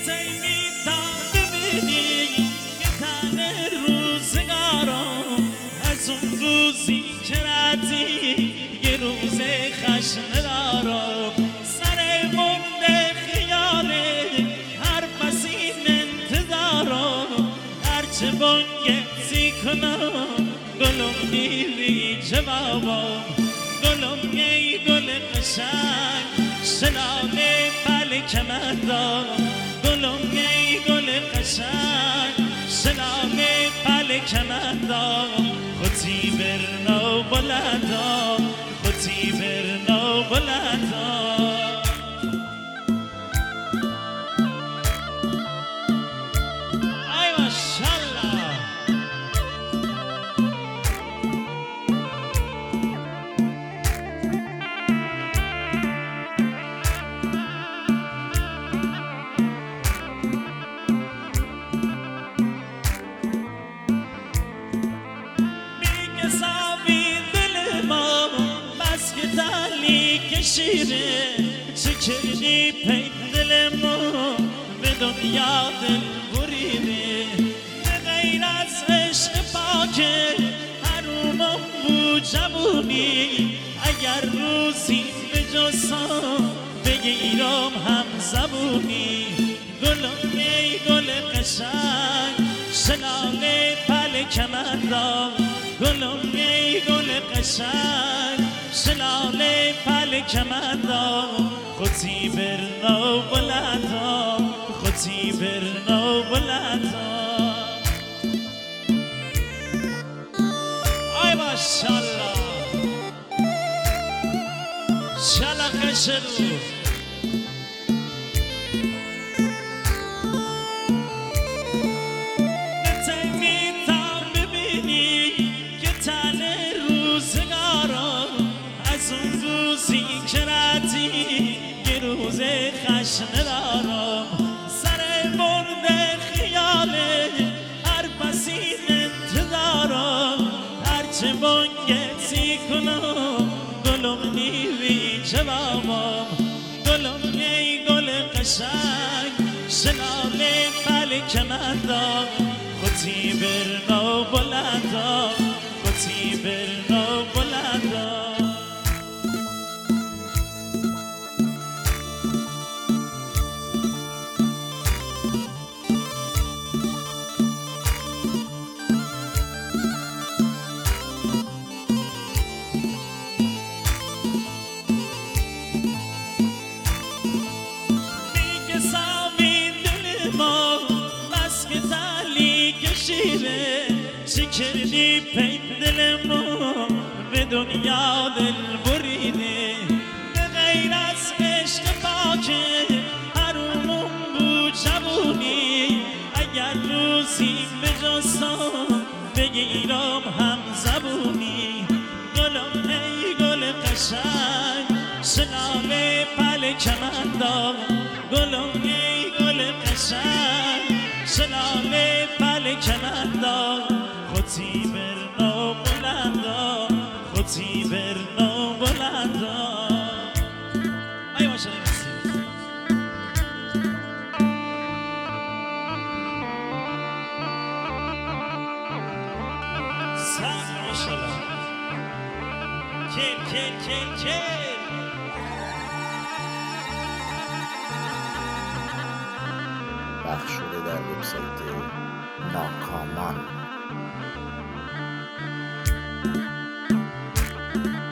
تیمی تا ببینی که تن روزگارم از اون روزی که رفتی یه روز خشن دارم سر مرده خیاله هر پسین انتظارم هرچه بانگتی کنم گلم نیری جوابم گلم ای گل قشنگ شلال فلک مندار گلم ای گل قشنگ شلال فلک مندار خودی برنا بلندا خودی برنا بلندا ای ماشالله شیره چه کردی پی دل ما به دنیا دل بریده به غیر از عشق پاکه حرومم بود جوونی اگر روزی به جسام بگیرم هم زبونی گلم ای گل قشنگ شلال فلک مندار گلم ای گل قشنگ شلال فلک مندار خودی برنا بلندا خودی برنا بلندا آی ماشالله شلق شروع یه روز خشن دارم سر مرده خیاله هر پسین انتظارم هرچه بانگتی کنم گلم نیوی جوابم گلم ای گل قشنگ شلال فلک مندار خودی برنا بلندا خودی برنا بلندا چه کردی پی دل ما به دنیا دل بریده به غیر از عشق پاکه حرومم بود جوونی اگر روزی به جستم بگیرم هم زبونی گلم ای گل قشنگ شلال فلک مندار گلم ای گل قشنگ شلال فلک مندار خودی برنا بلندا خودی برنا بلندا ای ماشالله سلام ماشالله کل پخش شده در وبسایت ناکامان.